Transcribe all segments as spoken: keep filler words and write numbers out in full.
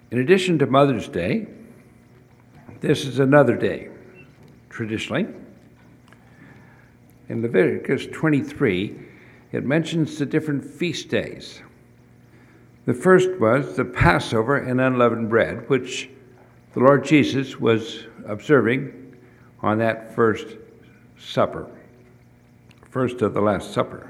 In addition to Mother's Day, this is another day, traditionally. In Leviticus twenty-three, it mentions the different feast days. The first was the Passover and unleavened bread, which the Lord Jesus was observing on that first supper, first of the Last Supper.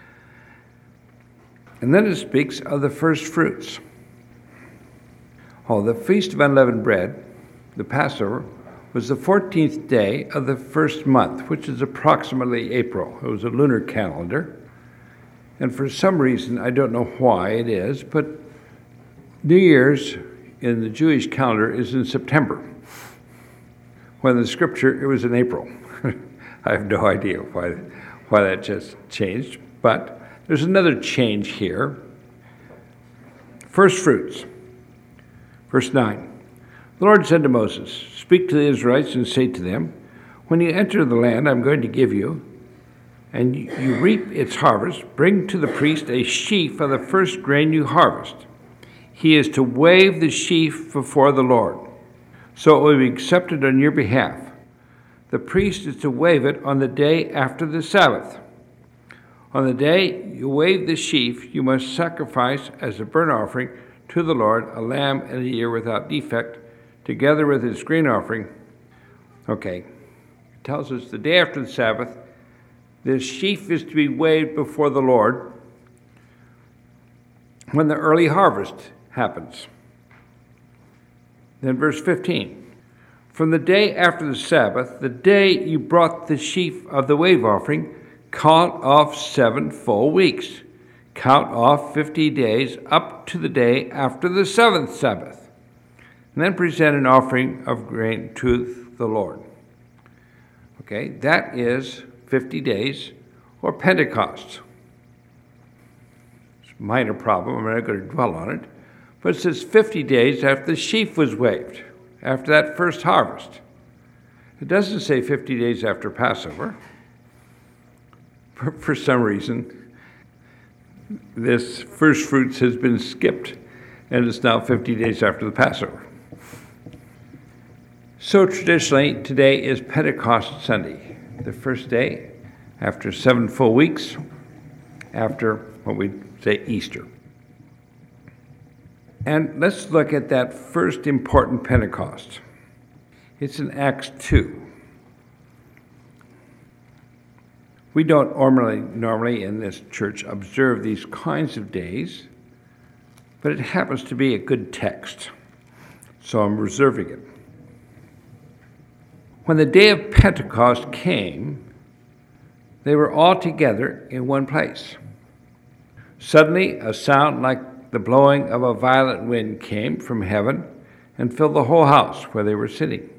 And then it speaks of the first fruits. Oh, the Feast of Unleavened Bread, the Passover, was the fourteenth day of the first month, which is approximately April. It was a lunar calendar. And for some reason, I don't know why it is, but New Year's in the Jewish calendar is in September, when in the scripture it was in April. I have no idea why, why that just changed, but there's another change here. First fruits. Verse nine. The Lord said to Moses, "Speak to the Israelites and say to them, when you enter the land I'm going to give you, and you reap its harvest, bring to the priest a sheaf of the first grain you harvest. He is to wave the sheaf before the Lord, so it will be accepted on your behalf. The priest is to wave it on the day after the Sabbath. On the day you wave the sheaf, you must sacrifice as a burnt offering to the Lord a lamb and a year without defect, together with its grain offering." Okay, it tells us the day after the Sabbath, this sheaf is to be waved before the Lord when the early harvest happens. Then verse fifteen. From the day after the Sabbath, the day you brought the sheaf of the wave offering, count off seven full weeks. Count off fifty days up to the day after the seventh Sabbath. And then present an offering of grain to the Lord. Okay, that is fifty days, or Pentecost. It's a minor problem, I'm not going to dwell on it, but it says fifty days after the sheaf was waved, after that first harvest. It doesn't say fifty days after Passover. For, for some reason, this first fruits has been skipped, and it's now fifty days after the Passover. So traditionally, today is Pentecost Sunday, the first day after seven full weeks, after what we say Easter. And let's look at that first important Pentecost. It's in Acts two. We don't normally, normally in this church observe these kinds of days, but it happens to be a good text, so I'm reserving it. When the day of Pentecost came, they were all together in one place. Suddenly, a sound like the blowing of a violent wind came from heaven and filled the whole house where they were sitting.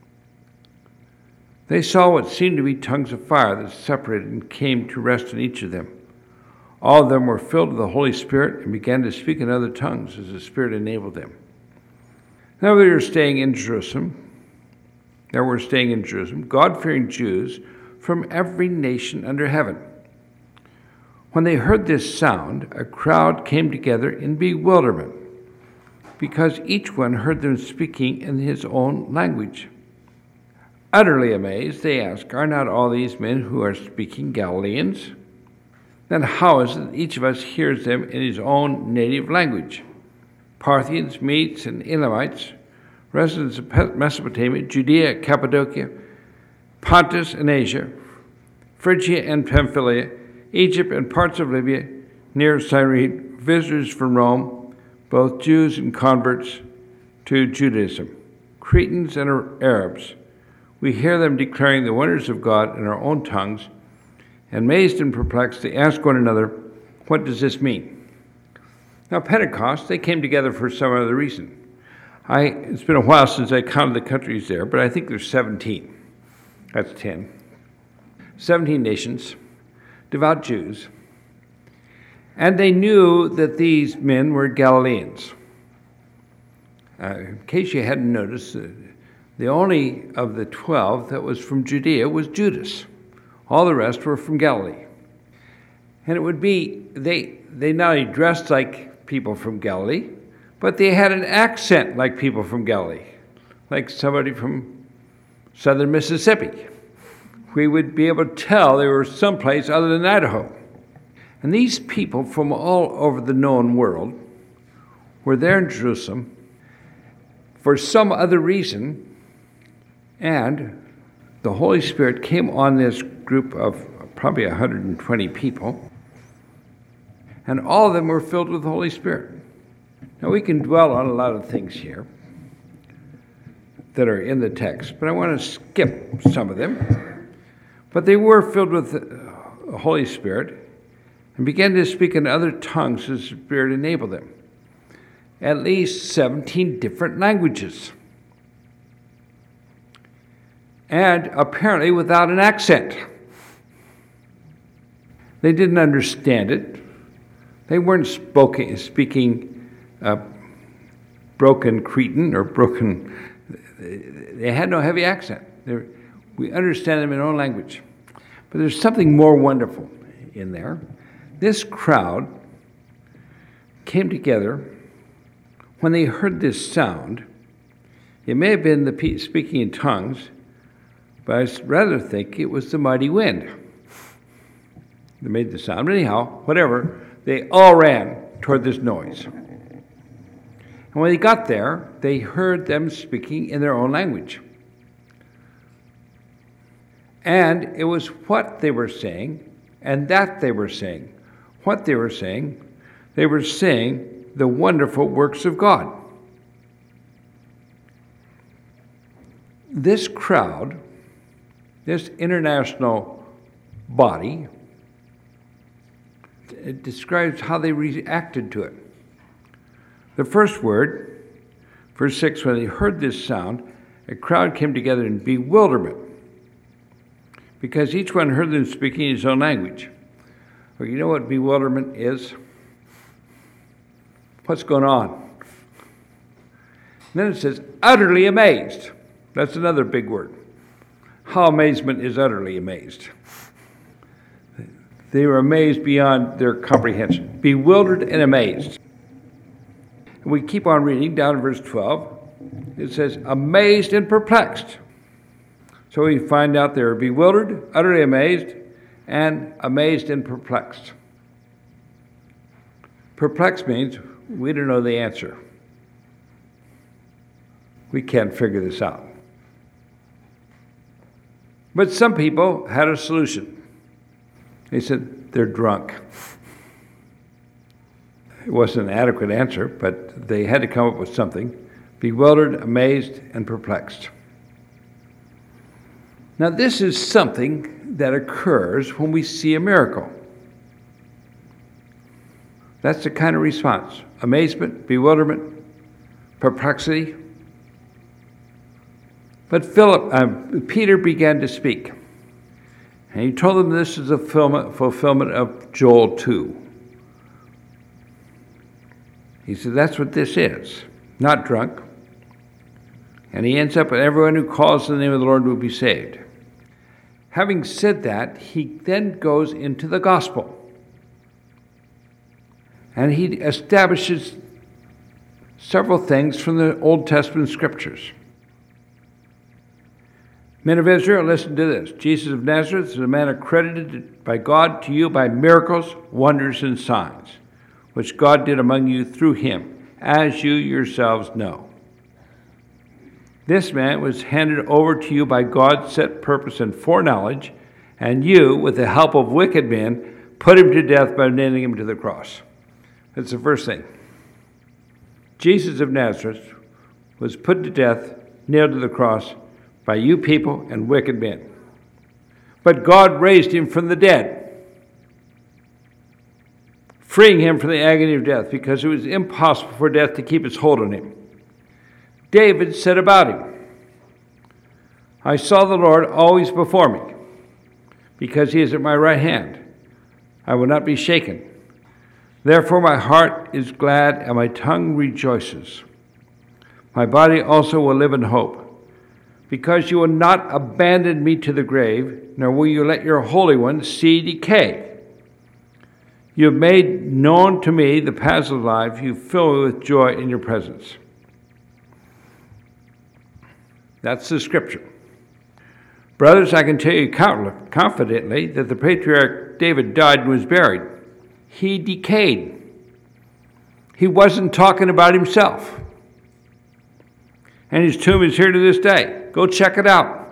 They saw what seemed to be tongues of fire that separated and came to rest on each of them. All of them were filled with the Holy Spirit and began to speak in other tongues as the Spirit enabled them. Now they were staying in Jerusalem. There were staying in Jerusalem, God-fearing Jews from every nation under heaven. When they heard this sound, a crowd came together in bewilderment, because each one heard them speaking in his own language. Utterly amazed, they asked, "Are not all these men who are speaking Galileans? Then how is it that each of us hears them in his own native language? Parthians, Medes, and Elamites, residents of Mesopotamia, Judea, Cappadocia, Pontus and Asia, Phrygia and Pamphylia, Egypt and parts of Libya, near Cyrene, visitors from Rome, both Jews and converts to Judaism, Cretans and Arabs. We hear them declaring the wonders of God in our own tongues, and amazed and perplexed, they ask one another, what does this mean?" Now, Pentecost, they came together for some other reason. I, it's been a while since I counted the countries there, but I think there's seventeen. That's ten. seventeen nations, devout Jews. And they knew that these men were Galileans. Uh, in case you hadn't noticed, uh, the only of the twelve that was from Judea was Judas. All the rest were from Galilee. And it would be, they, they not only dressed like people from Galilee, but they had an accent like people from Galilee, like somebody from southern Mississippi. We would be able to tell they were someplace other than Idaho. And these people from all over the known world were there in Jerusalem for some other reason, and the Holy Spirit came on this group of probably one hundred twenty people, and all of them were filled with the Holy Spirit. Now, we can dwell on a lot of things here that are in the text, but I want to skip some of them. But they were filled with the Holy Spirit and began to speak in other tongues as the Spirit enabled them. At least seventeen different languages. And apparently without an accent. They didn't understand it. They weren't spoken, speaking uh, broken Cretan or broken. They had no heavy accent. They're, we understand them in our own language. But there's something more wonderful in there. This crowd came together when they heard this sound. It may have been the speaking in tongues, but I rather think it was the mighty wind that made the sound. Anyhow, whatever, they all ran toward this noise. And when they got there, they heard them speaking in their own language. And it was what they were saying, and that they were saying. What they were saying, they were saying the wonderful works of God. This crowd, this international body, it describes how they reacted to it. The first word, verse six, when they heard this sound, a crowd came together in bewilderment, because each one heard them speaking his own language. Well, you know what bewilderment is? What's going on? And then it says, utterly amazed. That's another big word. How amazement is utterly amazed. They were amazed beyond their comprehension, bewildered and amazed. And we keep on reading down in verse twelve. It says, amazed and perplexed. So we find out they were bewildered, utterly amazed, and amazed and perplexed. Perplexed means we don't know the answer. We can't figure this out. But some people had a solution. They said, they're drunk. It wasn't an adequate answer, but they had to come up with something. Bewildered, amazed, and perplexed. Now, this is something that occurs when we see a miracle. That's the kind of response. Amazement, bewilderment, perplexity. But Philip, uh, Peter began to speak. And he told them this is a fulfillment of Joel two. He said, that's what this is. Not drunk. And he ends up with everyone who calls on the name of the Lord will be saved. Having said that, he then goes into the gospel. And he establishes several things from the Old Testament scriptures. Men of Israel, listen to this. Jesus of Nazareth is a man accredited by God to you by miracles, wonders, and signs, which God did among you through him, as you yourselves know. This man was handed over to you by God's set purpose and foreknowledge, and you, with the help of wicked men, put him to death by nailing him to the cross. That's the first thing. Jesus of Nazareth was put to death, nailed to the cross, by you people and wicked men. But God raised him from the dead, freeing him from the agony of death, because it was impossible for death to keep its hold on him. David said about him, I saw the Lord always before me, because he is at my right hand. I will not be shaken. Therefore my heart is glad and my tongue rejoices. My body also will live in hope, because you will not abandon me to the grave, nor will you let your Holy One see decay. You have made known to me the paths of life. You fill me with joy in your presence. That's the scripture. Brothers, I can tell you confidently that the patriarch David died and was buried. He decayed. He wasn't talking about himself. And his tomb is here to this day. Go check it out.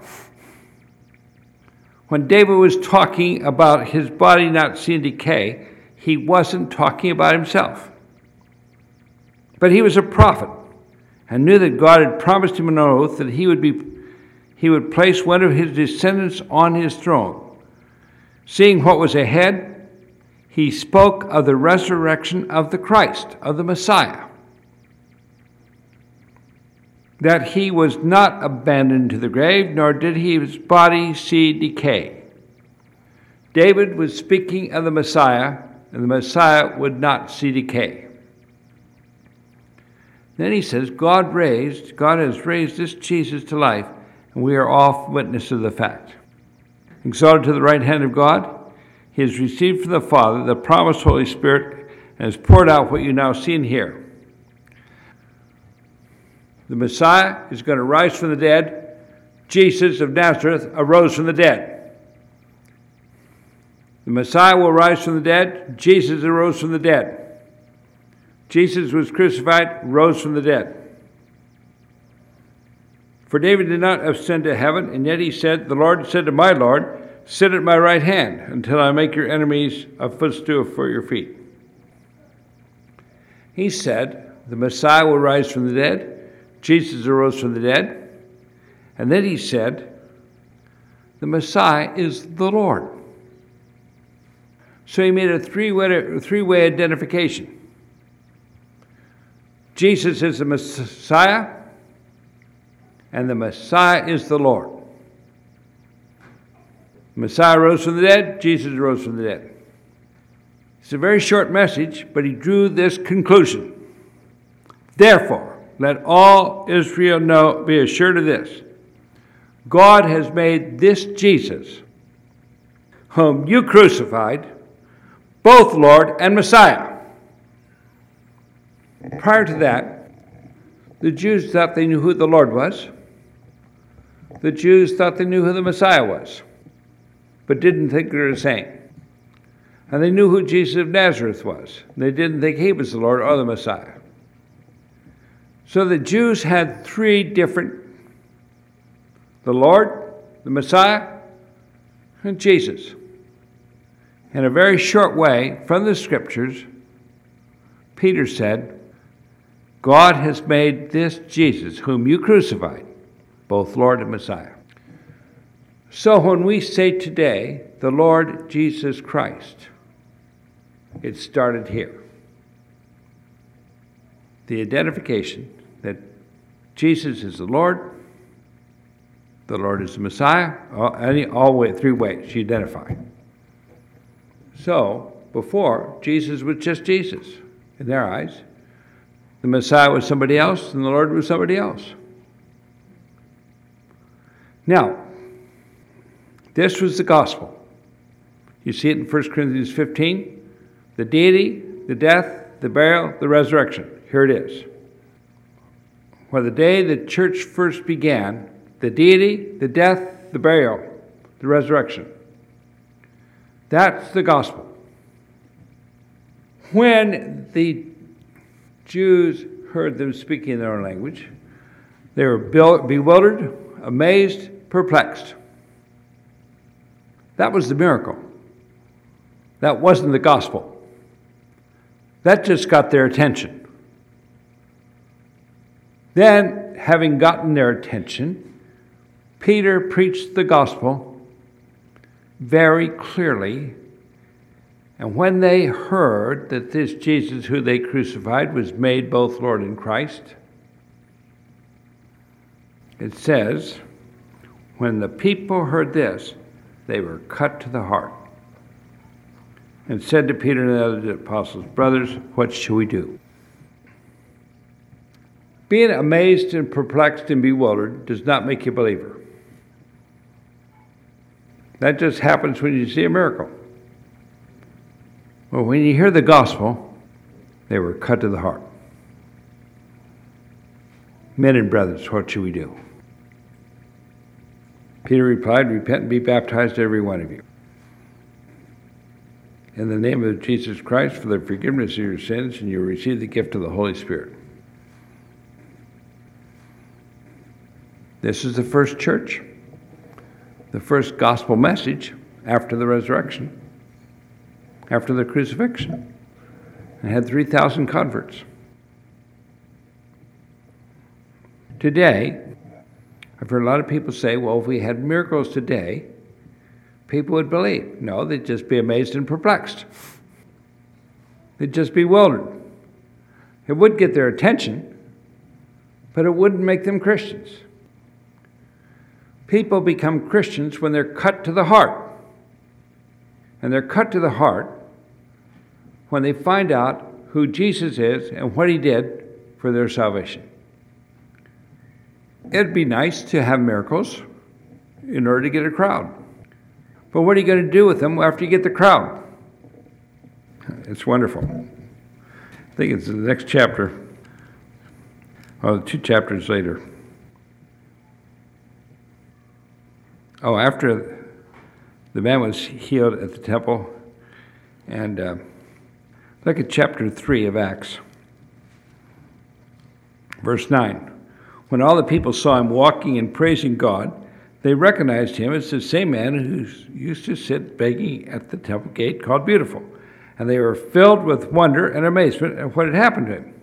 When David was talking about his body not seeing decay, he wasn't talking about himself. But he was a prophet and knew that God had promised him an oath that he would be, he would place one of his descendants on his throne. Seeing what was ahead, he spoke of the resurrection of the Christ, of the Messiah. That he was not abandoned to the grave, nor did his body see decay. David was speaking of the Messiah, and the Messiah would not see decay. Then he says, God raised, God has raised this Jesus to life, and we are all witnesses of the fact. Exalted to the right hand of God, he has received from the Father the promised Holy Spirit, and has poured out what you now see and hear. The Messiah is going to rise from the dead. Jesus of Nazareth arose from the dead. The Messiah will rise from the dead. Jesus arose from the dead. Jesus was crucified, rose from the dead. For David did not ascend to heaven, and yet he said, the Lord said to my Lord, sit at my right hand until I make your enemies a footstool for your feet. He said, the Messiah will rise from the dead. Jesus arose from the dead. And then he said, the Messiah is the Lord. So he made a three-way, three-way identification. Jesus is the Messiah, and the Messiah is the Lord. The Messiah rose from the dead, Jesus rose from the dead. It's a very short message, but he drew this conclusion. Therefore, let all Israel know, be assured of this. God has made this Jesus, whom you crucified, both Lord and Messiah. Prior to that, the Jews thought they knew who the Lord was. The Jews thought they knew who the Messiah was, but didn't think they were the same. And they knew who Jesus of Nazareth was. They didn't think he was the Lord or the Messiah. So the Jews had three different, the Lord, the Messiah, and Jesus. In a very short way, from the scriptures, Peter said, God has made this Jesus, whom you crucified, both Lord and Messiah. So when we say today, the Lord Jesus Christ, it started here. The identification that Jesus is the Lord, the Lord is the Messiah, all, any, all way, three ways you identify. So, before, Jesus was just Jesus in their eyes. The Messiah was somebody else, and the Lord was somebody else. Now, this was the gospel. You see it in First Corinthians fifteen, the deity, the death, the burial, the resurrection. Here it is. For the day the church first began, the deity, the death, the burial, the resurrection. That's the gospel. When the Jews heard them speaking in their own language, they were bewildered, amazed, perplexed. That was the miracle. That wasn't the gospel. That just got their attention. Then, having gotten their attention, Peter preached the gospel very clearly. And when they heard that this Jesus who they crucified was made both Lord and Christ, it says, when the people heard this, they were cut to the heart and said to Peter and the other apostles, brothers, what shall we do? Being amazed and perplexed and bewildered does not make you a believer. That just happens when you see a miracle. Well, when you hear the gospel, they were cut to the heart. Men and brothers, what should we do? Peter replied, repent and be baptized, every one of you, in the name of Jesus Christ for the forgiveness of your sins, and you'll receive the gift of the Holy Spirit. This is the first church, the first gospel message after the resurrection, after the crucifixion, and had three thousand converts. Today, I've heard a lot of people say, well, if we had miracles today, people would believe. No, they'd just be amazed and perplexed. They'd just be bewildered. It would get their attention, but it wouldn't make them Christians. People become Christians when they're cut to the heart. And they're cut to the heart when they find out who Jesus is and what he did for their salvation. It'd be nice to have miracles in order to get a crowd. But what are you going to do with them after you get the crowd? It's wonderful. I think it's the next chapter, or two chapters later. Oh, after the man was healed at the temple, and uh, look at chapter three of Acts, verse nine. When all the people saw him walking and praising God, they recognized him as the same man who used to sit begging at the temple gate called Beautiful. And they were filled with wonder and amazement at what had happened to him.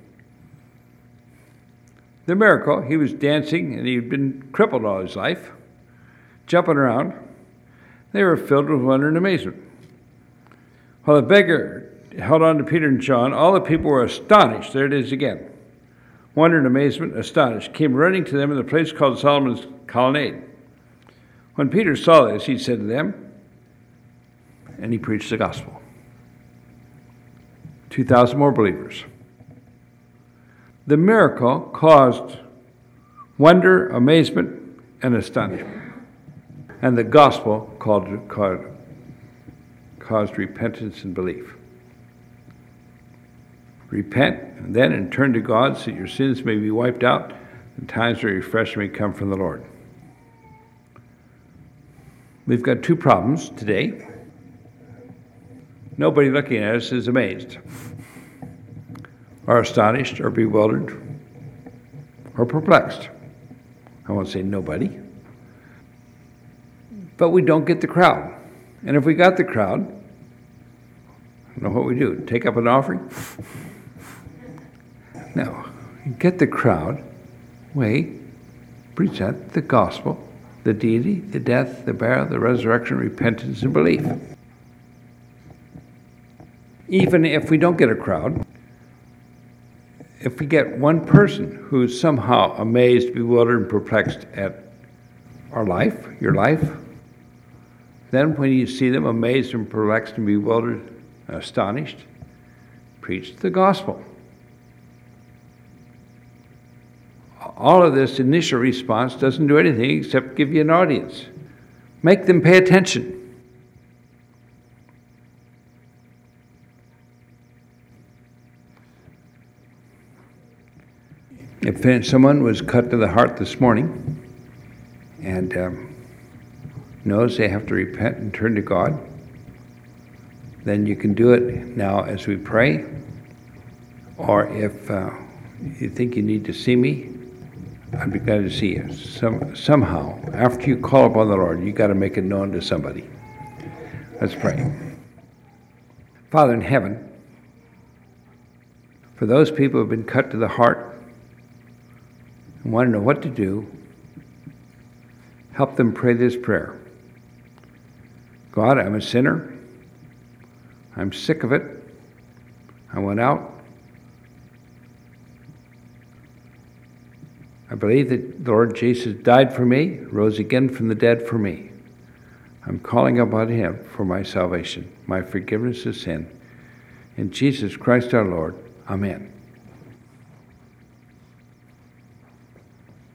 The miracle, he was dancing and he'd been crippled all his life, jumping around. They were filled with wonder and amazement. While the beggar held on to Peter and John, all the people were astonished. There it is again. Wonder and amazement, astonished, came running to them in the place called Solomon's Colonnade. When Peter saw this, he said to them, and he preached the gospel. two thousand more believers. The miracle caused wonder, amazement, and astonishment. And the gospel called, caused, caused repentance and belief. Repent, and then and turn to God so that your sins may be wiped out and times of refreshment may come from the Lord. We've got two problems today. Nobody looking at us is amazed, or astonished, or bewildered, or perplexed. I won't say nobody. But we don't get the crowd. And if we got the crowd, I don't know what we do. Take up an offering? No. Get the crowd. Wait. Present the gospel, the deity, the death, the burial, the resurrection, repentance, and belief. Even if we don't get a crowd, if we get one person who's somehow amazed, bewildered, and perplexed at our life, your life, then when you see them amazed and perplexed and bewildered, astonished, preach the gospel. All of this initial response doesn't do anything except give you an audience. Make them pay attention. If someone was cut to the heart this morning and um, knows they have to repent and turn to God, then you can do it now as we pray. Or if uh, you think you need to see me, I'd be glad to see you. Some, somehow, after you call upon the Lord, you've got to make it known to somebody. Let's pray. Father in heaven, for those people who have been cut to the heart and want to know what to do, help them pray this prayer. God, I'm a sinner. I'm sick of it. I went out. I believe that the Lord Jesus died for me, rose again from the dead for me. I'm calling upon him for my salvation, my forgiveness of sin. In Jesus Christ our Lord, amen.